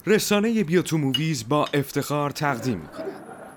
رسانه بیوتو موویز با افتخار تقدیم میکنه.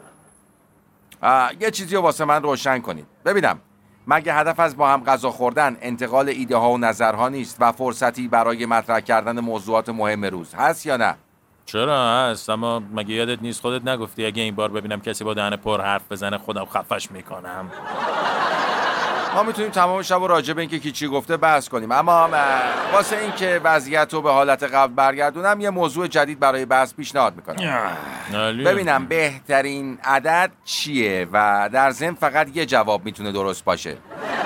یه چیزی رو واسه من روشن کنید. ببینم مگه هدف از با هم غذا خوردن انتقال ایده ها و نظرها نیست و فرصتی برای مطرح کردن موضوعات مهم روز هست یا نه؟ چرا هست، اما مگه یادت نیست خودت نگفتی اگه این بار ببینم کسی با دهن پر حرف بزنه خودم خفش میکنم؟ ما میتونیم تمام شب و راجع به اینکه کی چی گفته بحث کنیم، اما واسه اینکه وضعیت رو به حالت قبل برگردونم یه موضوع جدید برای بحث پیشنهاد میکنم. ببینم بهترین عدد چیه و در ضمن فقط یه جواب میتونه درست باشه.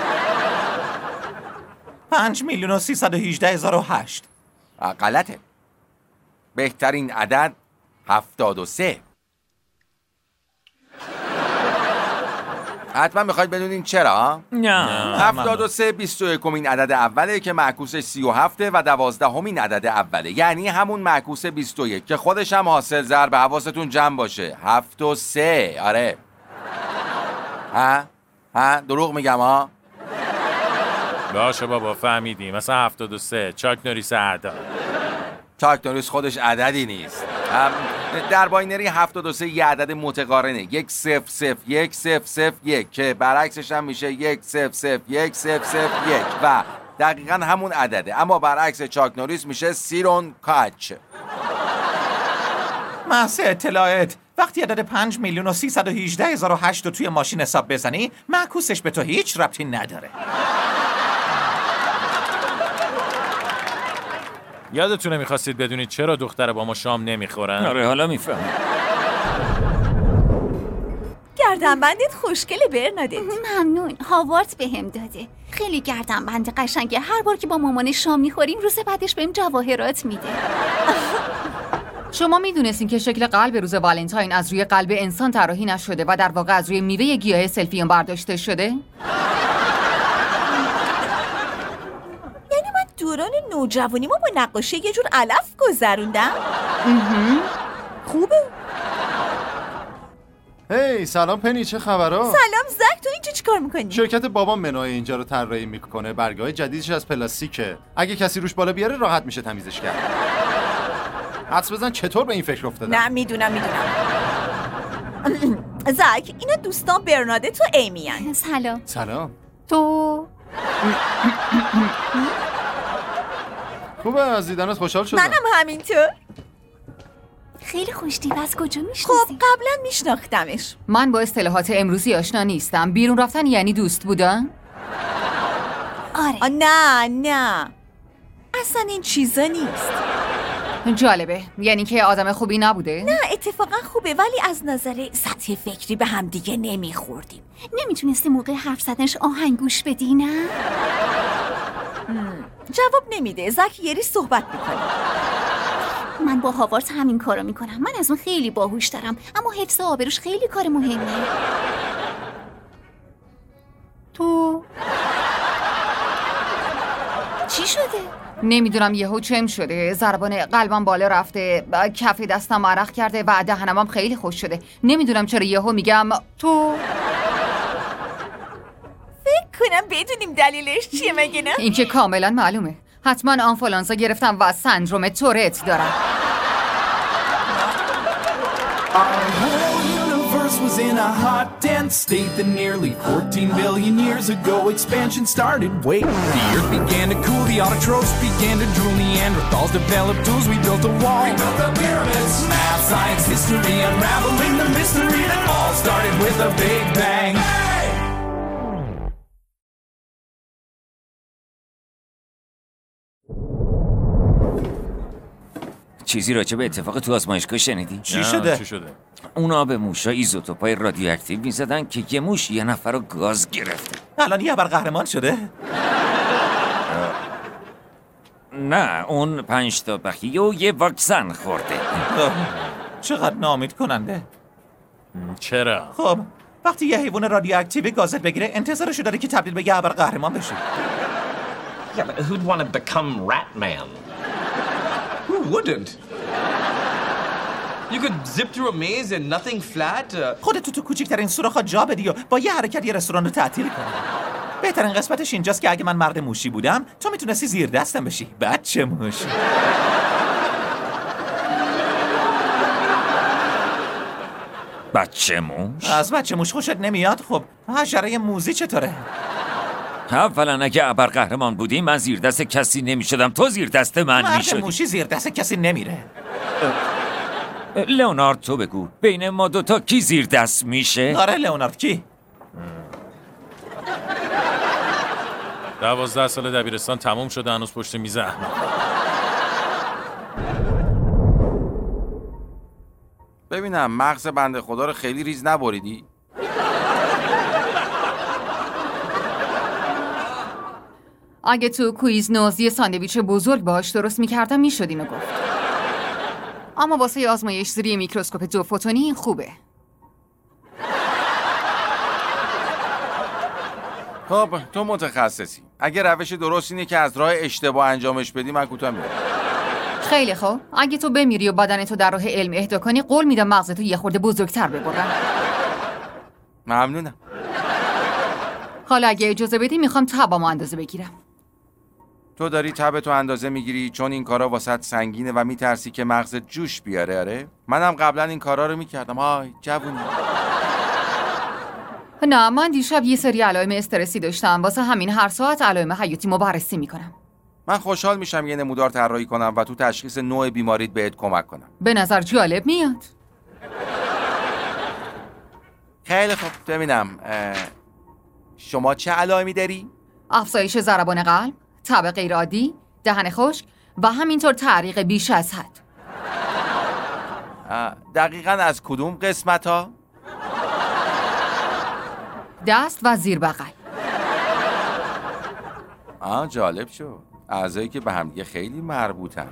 5,318,008. غلطه. بهترین عدد 73. حتما میخواید بدونین چرا؟ نه. 73 21مین عدد اوله که معکوسش 37 و 12مین عدد اوله، یعنی همون معکوس 21 که خودش هم حاصل ضرب. حواستون جمع باشه. 7 و 3. آره. ها دروغ میگم ها؟ باشه بابا فهمیدیم. مثلا 73 چاک نوریس اعداد. چاک نوریس خودش عددی نیست. در باینری 73 یه عدد متقارنه، 1001001 که برعکسش هم میشه 1001001 و دقیقا همون عدده، اما برعکس چاک نوریس میشه سیرون کاچ. محض اطلاعات، وقتی عدد 5,318,008 رو توی ماشین حساب بزنی معکوسش به تو هیچ ربطی نداره. یادتونه میخواستید بدونید چرا دختر با ما شام نمیخورن؟ آره حالا میفهم. گردنبندت خوشگله برنادت. ممنون، هاوارد بهم داده. خیلی گردنبند قشنگه. هر بار که با مامان شام میخوریم روز بعدش بهم جواهرات میده. شما میدونستین که شکل قلب روز والنتاین از روی قلب انسان طراحی نشده و در واقع از روی میوه گیاه سلفیون برداشته شده؟ دوران نوجوانیمو با نقاشی یه جور علف گذروندم. خوبه. هی سلام پنی، چه خبرها؟ سلام زک، تو اینجا چی کار میکنی؟ شرکت بابام منوی اینجا رو طراحی میکنه. برگه‌های جدیدش از پلاستیکه. اگه کسی روش بالا بیاره راحت میشه تمیزش کرد. حدس بزن چطور به این فکر افتادم؟ نه میدونم. زک، اینا دوستان برنادت و ایمیان. سلام. تو خوبه، از دیدنت خوشحال شدم. منم همینطور. خیلی خوشتیپ. از کجا خب میشناسی؟ قبلا میشناختمش. من با اصطلاحات امروزی آشنا نیستم. بیرون رفتن یعنی دوست بودن؟ آره. نه اصلا این چیزا نیست. جالبه. یعنی که آدم خوبی نبوده؟ نه اتفاقا خوبه، ولی از نظر سطح فکری به هم دیگه نمیخوردیم. نمیتونستی موقع حرف زدنش آهنگ گوش بدی نه؟ جواب نمیده. زک یری صحبت میکنه. من با هاوارد همین کارو میکنم. من از اون خیلی باهوش دارم، اما حفظ آبروش خیلی کار مهمیه. تو چی شده؟ نمیدونم یهو چم شده. ضربان قلبم بالا رفته، کف دستم عرق کرده و دهنم خیلی خوش شده. نمیدونم چرا یهو میگم تو. فکر کنم بدونیم دلیلش چیه مگه نه؟ این که کاملا معلومه. حتما آنفولانزا گرفتم و سندروم تورت دارم. Was in a hot, dense state that nearly 14 billion years ago expansion started. Wait, the earth began to cool, the autotrophs began to drool, Neanderthals developed tools, we built a wall. We built the pyramids. Math, science, history, unraveling the mystery that all started with a big bang. چیزی راجع به اتفاق تو آزمایشگاه شنیدی؟ چی شده؟ اونا به موشا ایزوتوپای رادیواکتیو میزدن که یه موش یه نفر رو گاز گرفته. الان یه ابرقهرمان شده؟ نه، اون 5 تا بخیه و یه واکسن خورده. چقدر ناامید کننده. چرا؟ خب وقتی یه حیوان رادیواکتیو گازت بگیره انتظارشو داره که تبدیل به یه ابرقهرمان بشه. Yeah, but who'd want to become Ratman? Who wouldn't? You could zip through a maze and nothing flat. خودت تو کوچیک‌ترین سوراخ‌ها جا بدی و با یه حرکت یه رستوران رو تعطیل کنی. بهترین قسمتش اینجاست که اگه من مرد موشی بودم تو میتونستی زیر دستم بشی. بچه موش. بچه موش؟ از بچه موش خوشت نمیاد؟ خب حشره موزی چطوره؟ اولا اگه ابرقهرمان بودی من زیر دست کسی نمیشدم، تو زیر دست من مرد میشدی. موشی زیر دست کسی نمیره. لئونارد تو بگو بین ما دوتا کی زیر دست میشه؟ آره لئونارد کی؟ 12 سال دبیرستان تموم شده هنوز پشت میز احمق. ببینم مغز بنده خدا رو خیلی ریز نبریدی؟ اگه تو کویز نوزی ساندویچ بزرگ باش درست میکردم میشد اینو گفت. اما واسه آزمایش زیر میکروسکوپ 2 فوتونی این خوبه. خب تو متخصصی. اگه روش درست اینه که از راه اشتباه انجامش بدی من کوتاه میام. خیلی خوب. اگه تو بمیری و بدنتو در راه علم اهدا کنی قول میدم مغزتو یه خورده بزرگتر ببرم. ممنونم. حالا اگه اجازه بدی میخوام تبامو اندازه بگیرم. تو داری تبتو اندازه میگیری چون این کارا واسط سنگینه و میترسی که مغزت جوش بیاره. آره منم قبلا این کارا رو میکردم. های جوونی. نه من دیشب یه سری علائم استرسی داشتم، واسه همین هر ساعت علائم حیاتیمو بررسی میکنم. من خوشحال میشم یه نمودار طراحی کنم و تو تشخیص نوع بیماریت بهت کمک کنم. به نظر جالب میاد. خیلی خوب ببینم شما چه علائمی داری؟ افزایش ضربان قلب، تب غیر عادی، دهن خشک و همینطور تعریق بیش از حد. دقیقاً از کدوم قسمت ها؟ دست و زیر بغل. جالب شد. اعضایی که به هم دیگه خیلی مربوطن.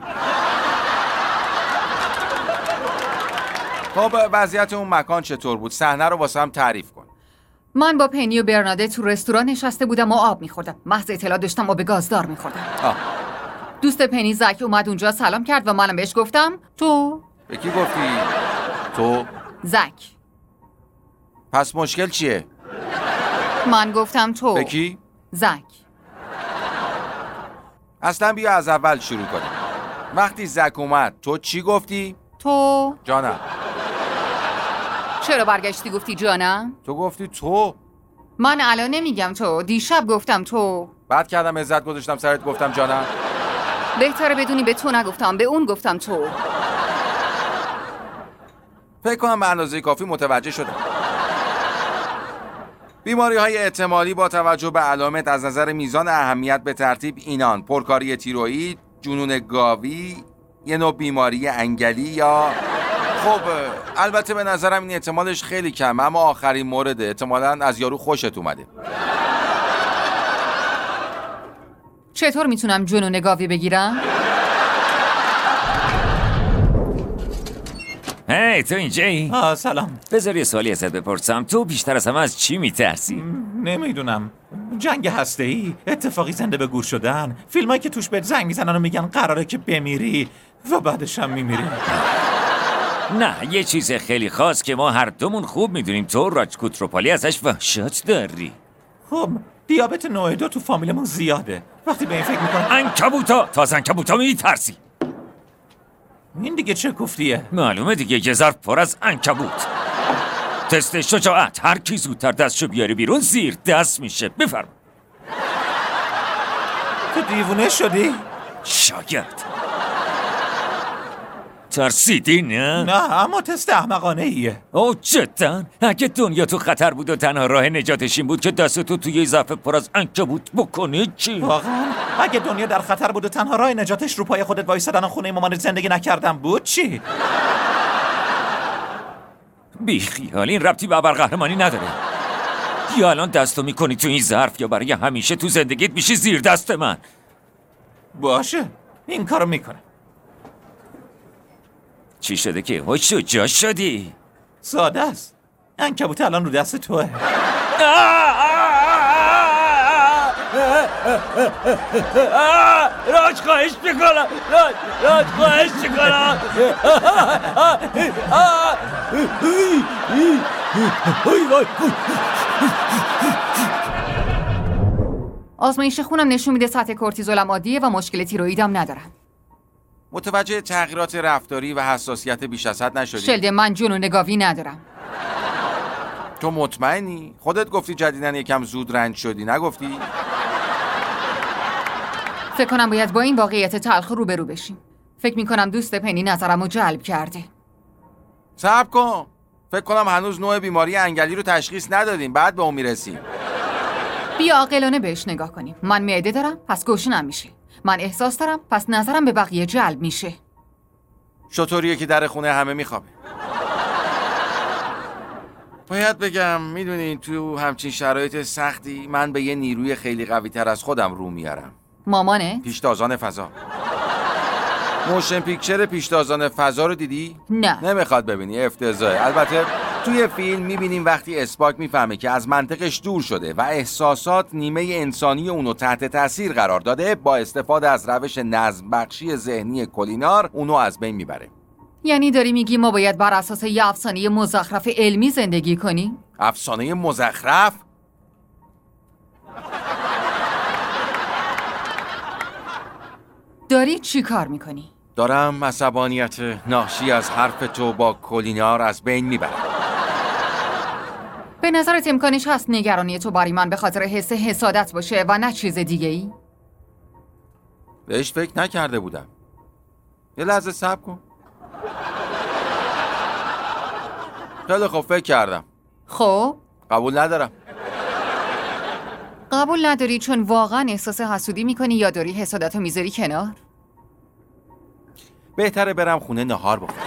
خب وضعیت اون مکان چطور بود؟ صحنه رو واسه هم تعریف کن. من با پنی و برناده تو رستوران نشسته بودم و آب میخوردم. محض اطلاع داشتم آب گازدار میخوردم. دوست پنی زک اومد اونجا سلام کرد و منم بهش گفتم تو. به کی گفتی؟ تو؟ زک. پس مشکل چیه؟ من گفتم تو. به کی؟ زک. اصلا بیا از اول شروع کنیم. وقتی زک اومد تو چی گفتی؟ تو. جانم. چرا برگشتی گفتی جانم؟ تو گفتی تو. من الان نمیگم تو، دیشب گفتم تو. بعد کردم عزت گذاشتم سرت گفتم جانم. بهتره بدونی به تو نگفتم، به اون گفتم تو. فکر کنم به اندازه کافی متوجه شدم. بیماری‌های احتمالی با توجه به علامت از نظر میزان اهمیت به ترتیب اینان: پرکاری تیروئید، جنون گاوی، یه نوع بیماری انگلی یا خب البته به نظرم این احتمالش خیلی کمه، اما آخرین مورده. احتمالاً از یارو خوشت اومده. چطور میتونم جنون گاوی بگیرم؟ هی تو اینجایی؟ سلام. بذار یه سوالی ازت بپرسم، تو بیشتر از همه از چی میترسی؟ نمیدونم. جنگ هسته‌ای، اتفاقی زنده به گور شدن، فیلمایی که توش بهت زنگ میزنن و میگن قراره که بمیری و بعدش هم میمیری. نه یه چیز خیلی خاص که ما هر دومون خوب میدونیم تو راجکوتروپالی ازش وحشت داری. خب دیابت نوع 2 تو فامیلمون زیاده. وقتی به این فکر میکنم عنکبوتا، تا از عنکبوتا میترسی. این دیگه چه گفتیه؟ معلومه دیگه، یه ظرف پر از عنکبوت. تست شجاعت، هر کی زودتر دستشو بیاره بیرون زیر دست میشه. بفرم. تو دیوونه شدی؟ شاید. ترسیدی نه؟ نه اما تست احمقانه ایه. اوه جدا؟ اگه دنیا تو خطر بود و تنها راه نجاتش این بود که دستتو توی یه ظرف پر از عنکبوت بکنی چی؟ واقعا؟ اگه دنیا در خطر بود و تنها راه نجاتش رو پای خودت وایسادن و خونه مامانت زندگی نکردن بود چی؟ بی خیال، این ربطی به ابرقهرمانی نداره. یا الان دستو میکنی تو این ظرف یا برای همیشه تو زندگیت میشی زیر دست من. باشه این کارو میکنه. چی شده که وای شجاع شدی؟ ساده است. عنکبوت الان رو دست توه. راج خواهش میکنم، راج خواهش میکنم. آزمایش خونم نشون میده سطح کورتیزولم عادیه و مشکل تیروئیدم ندارم. متوجه تغییرات رفتاری و حساسیت بیش از حد نشدی؟ شلد من جنون گاوی ندارم. تو مطمئنی؟ خودت گفتی جدیدن یکم زود رنج شدی، نگفتی؟ فکر کنم باید با این واقعیت تلخ روبرو بشیم. فکر میکنم دوست پنی نظرمو جلب کرده. صبر کن. فکر کنم هنوز نوع بیماری انگلی رو تشخیص ندادیم، بعد به اون میرسیم. بیا عاقلانه بهش نگاه کنیم. من معده دارم، پس گوشنم میشه. من احساس دارم، پس نظرم به بقیه جلب میشه. شطوریه که در خونه همه میخوابه. باید بگم میدونین تو همچین شرایط سختی من به یه نیروی خیلی قوی تر از خودم رو میارم. مامانه؟ پیشتازان فضا. موشن پیکچر پیشتازان فضا رو دیدی؟ نه. نمیخواد ببینی، افتضاحه. البته توی فیلم میبینیم وقتی اسپاک میفهمه که از منطقش دور شده و احساسات نیمه انسانی اونو تحت تاثیر قرار داده، با استفاده از روش نظم بخشی ذهنی کلینار اونو از بین میبره. یعنی داری میگی ما باید بر اساس یه افسانه مزخرف علمی زندگی کنیم؟ افسانه مزخرف؟ داری چی کار میکنی؟ دارم عصبانیت ناشی از حرف تو با کلینار از بین میبرم. به نظرت امکانش هست نگرانی تو برای من به خاطر حس حسادت باشه و نه چیز دیگه ای؟ بهش فکر نکرده بودم. یه لحظه صبر کن. خیلی خوب فکر کردم. خب؟ قبول ندارم. قبول نداری چون واقعا احساس حسودی میکنی یا داری حسادتو میذاری کنار؟ بهتره برم خونه نهار بخورم.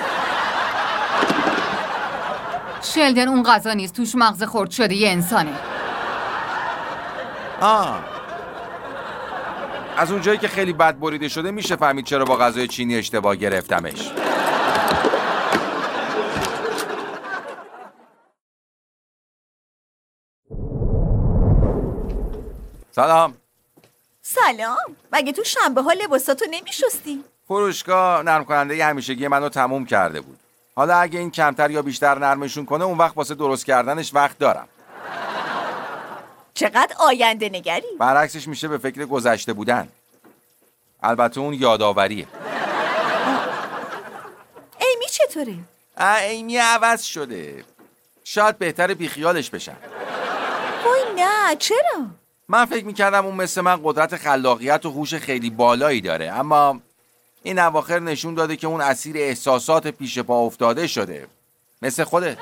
شلدن اون غذا نیست، توش مغز خرد شده یه انسانه. از اونجایی که خیلی بد بریده شده میشه فهمید چرا با غذای چینی اشتباه گرفتمش. سلام. سلام. مگه تو شنبه ها لباساتو نمیشستی؟ فروشگاه نرم کننده همیشگی منو تموم کرده بود. حالا اگه این کمتر یا بیشتر نرمشون کنه اون وقت واسه درست کردنش وقت دارم. چقدر آینده نگری؟ برعکسش میشه به فکر گذشته بودن. البته اون یاداوریه. ایمی چطوره؟ ایمی عوض شده. شاید بهتره بیخیالش بشم. وای نه، چرا؟ من فکر میکردم اون مثل من قدرت خلاقیت و هوش خیلی بالایی داره، اما این اواخر نشون داده که اون اسیر احساسات پیش پا افتاده شده. مثل خودت.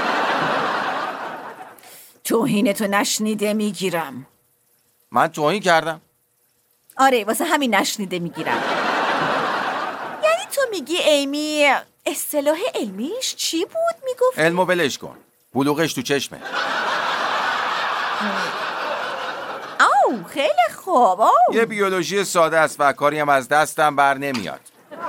توهینتو نشنیده میگیرم. من توهین کردم؟ آره، واسه همین نشنیده میگیرم. یعنی تو میگی ایمی اصطلاح علمیش چی بود میگفت؟ علمو ولش کن. بلوغش تو چشمه. او خیلی خوب. یه بیولوژی ساده است و کاری هم از دستم بر نمیاد.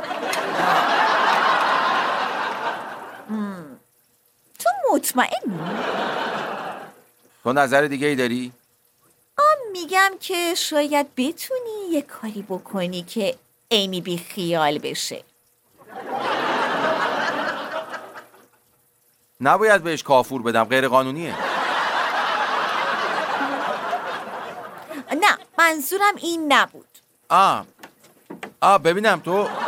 تو مطمئنی؟ تو نظر دیگه ای داری؟ میگم که شاید بتونی یه کاری بکنی که ایمی بی خیال بشه. نباید بهش کافور بدم، غیر قانونیه. نه، منظورم این نبود. ببینم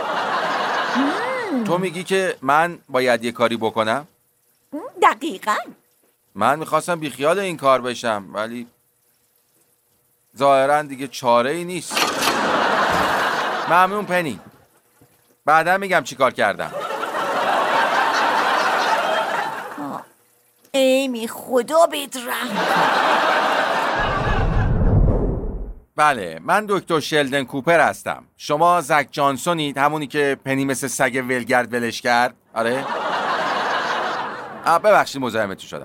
تو میگی که من باید یه کاری بکنم؟ دقیقاً. من میخواستم بیخیال این کار بشم، ولی ظاهراً دیگه چاره ای نیست. ممنون پنی. بعدا میگم چی کار کردم. ایمی خدا بهت رحم کنه. بله، من دکتر شلدن کوپر هستم. شما زک جانسونید، همونی که پنی مثل سگ ولگرد ولش کرد؟ آره؟ ببخشید مزاحمتون شدم.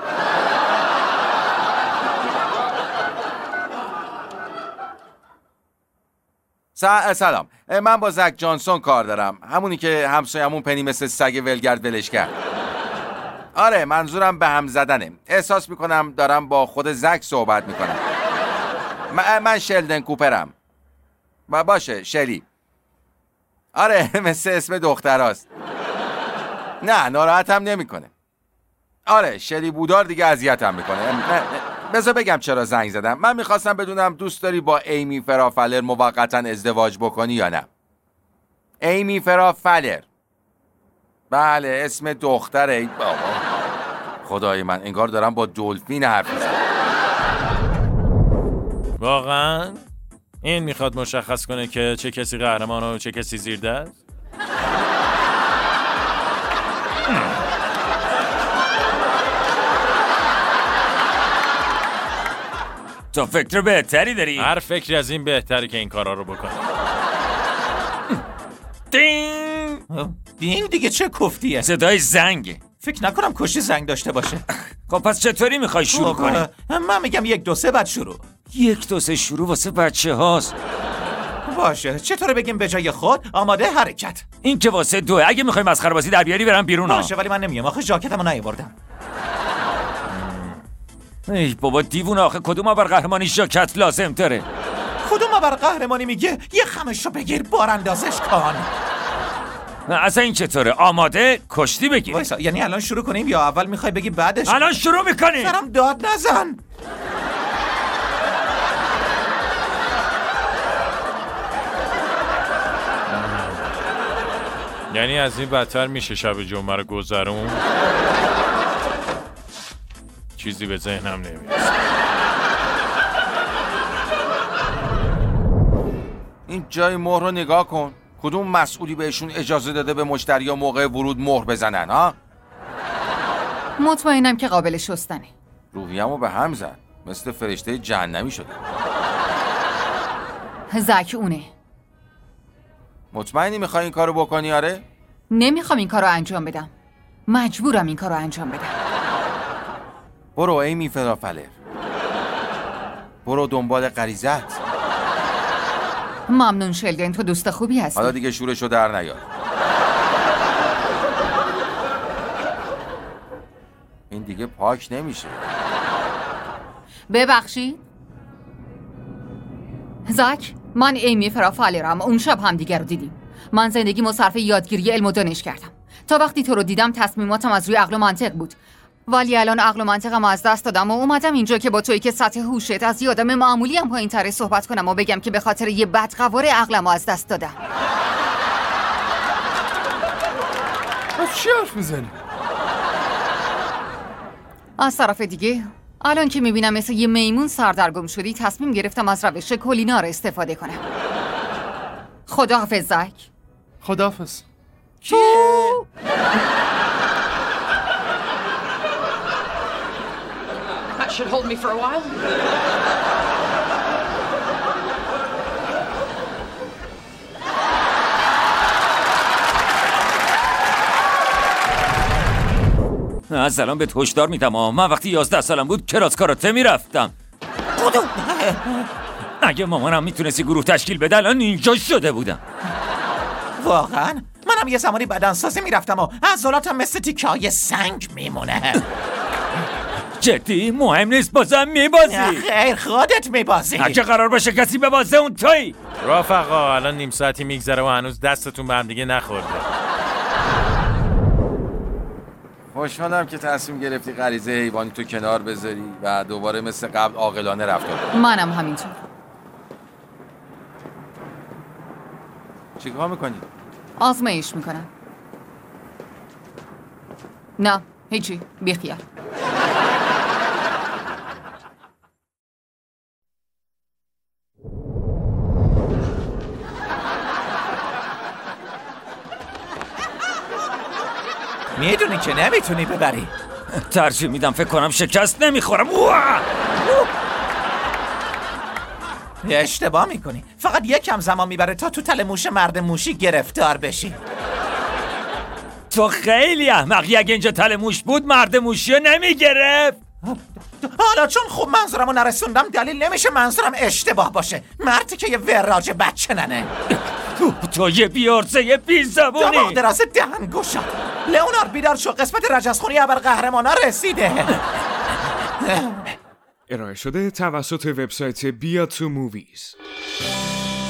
سلام. من با زک جانسون کار دارم، همونی که همسایمون پنی مثل سگ ولگرد ولش کرد. آره، منظورم به هم زدنه. احساس میکنم دارم با خود زک صحبت میکنم. من شلدن کوپرم. باشه، شلی. آره، مثل اسم دختراست. نه، ناراحتم نمیکنه. آره، شلی بودار دیگه اذیتم میکنه. بذار بگم چرا زنگ زدم. من میخواستم بدونم دوست داری با ایمی فرافلر موقتا ازدواج بکنی یا نه. ایمی فرافلر. بله، اسم دختره. ای بابا، خدای من انگار دارم با دلفین حرف میزنم. واقعا این میخواد مشخص کنه که چه کسی قهرمان و چه کسی زیر دست؟ تو فکر بهتری داری؟ هر فکری از این بهتره که این کارا رو بکنه. دینگ دینگ دیگه چه کفتیه؟ صدای زنگ. فکر نکنم کشتی زنگ داشته باشه. خب پس چطوری میخوای شروع کنی؟ من میگم 1 2 3 بعد شروع. 1 2 3 شروع واسه بچه هاست. باشه چطوره بگیم به جای خود آماده حرکت؟ این که واسه 2. اگه میخوای مسخره بازی در بیاری برم بیرون. باشه ولی من نمیام آخه ژاکتمو نیاوردم. ای بابا دیوونه آخه کدوم ابرقهرمانی ژاکت لازم داره؟ کدوم ابرقهرمانی میگه یه خمشو بگیر باراندازش کن. اصلا این چطوره؟ آماده کشتی بگیر. وایسا یعنی الان شروع کنیم یا اول میخوای بگی بعدش؟ الان شروع میکنیم. سرم داد نزن. یعنی از این بدتر میشه شب جمعه رو گذرون؟ چیزی به ذهنم نمیرسه. این جای مهر رو نگاه کن. کدوم مسئولی بهشون اجازه داده به مشتری‌ها موقع ورود مهر بزنن ها؟ مطمئنم که قابل شستنه. روحیه‌مو به هم زد. مثل فرشته جهنمی شده. زک اونه. مطمئنی میخوای این کارو بکنی آره؟ نمیخوام این کارو انجام بدم. مجبورم این کارو انجام بدم. برو ایمی فرافلر. برو دنبال غریزت. ممنون شلدن تو دوست خوبی هستی. حالا دیگه شورشو در نیار. این دیگه پاک نمیشه. ببخشید زک، من ایمی فرافلرم. اون شب هم دیگه رو دیدیم. من زندگیمو صرف یادگیری علم و دانش کردم. تا وقتی تو رو دیدم تصمیماتم از روی عقل و منطق بود. ولی الان عقل و منطقم از دست دادم و اومدم اینجا که با تویی که سطح هوشت از یادم معمولی هم پایین تره صحبت کنم و بگم که به خاطر یه بدقوار عقلمو از دست دادم. از چی حرف میزنی؟ از طرف دیگه الان که میبینم مثل یه میمون سردرگم شدی تصمیم گرفتم از روش کولینار استفاده کنم. خداحافظ زک. خداحافظ. That should hold me for a while. از الان به هشدار میدم من وقتی 11 سالم بود کلاس کاراته میرفتم. اگه مامانم میتونستی گروه تشکیل بده الان اینجا شده بودم. واقعا؟ منم یه زمانی بدنسازی میرفتم و عضلاتم مثل تیکه‌های سنگ میمونه. جدی؟ مهم نیست بازم میبازی؟ خیر خودت میبازی. اگه قرار باشه کسی ببازه اون تویی. رفقا الان نیم ساعتی میگذره و هنوز دستتون به هم دیگه نخورده. خوشحالم که تصمیم گرفتی غریزه حیوانی تو کنار بذاری و دوباره مثل قبل عاقلانه رفتار کنی. منم همینطور. چیکار میکنی؟ آزمایش میکنم. نه هیچی، بیخیال. میدونی که نمیتونی ببری. ترجیح میدم فکر کنم شکست نمیخورم. اشتباه میکنی. فقط یکم زمان میبره تا تو تل موش مرد موشی گرفتار بشی. تو خیلی احمقی. اگه اینجا تل موش بود مرد موشی رو نمیگرفت. حالا چون خوب منظورمو نرسوندم دلیل نمیشه منظورم اشتباه باشه. مردی که یه وراج بچه ننه. تو یه بیارزه یه بی زبونی. دماغ دراز دهن گوشم. لئونار بیدار شو، قسمت رجزخونی ابرقهرمانا رسیده. ارائه شده توسط وبسایت بیا تو موویز.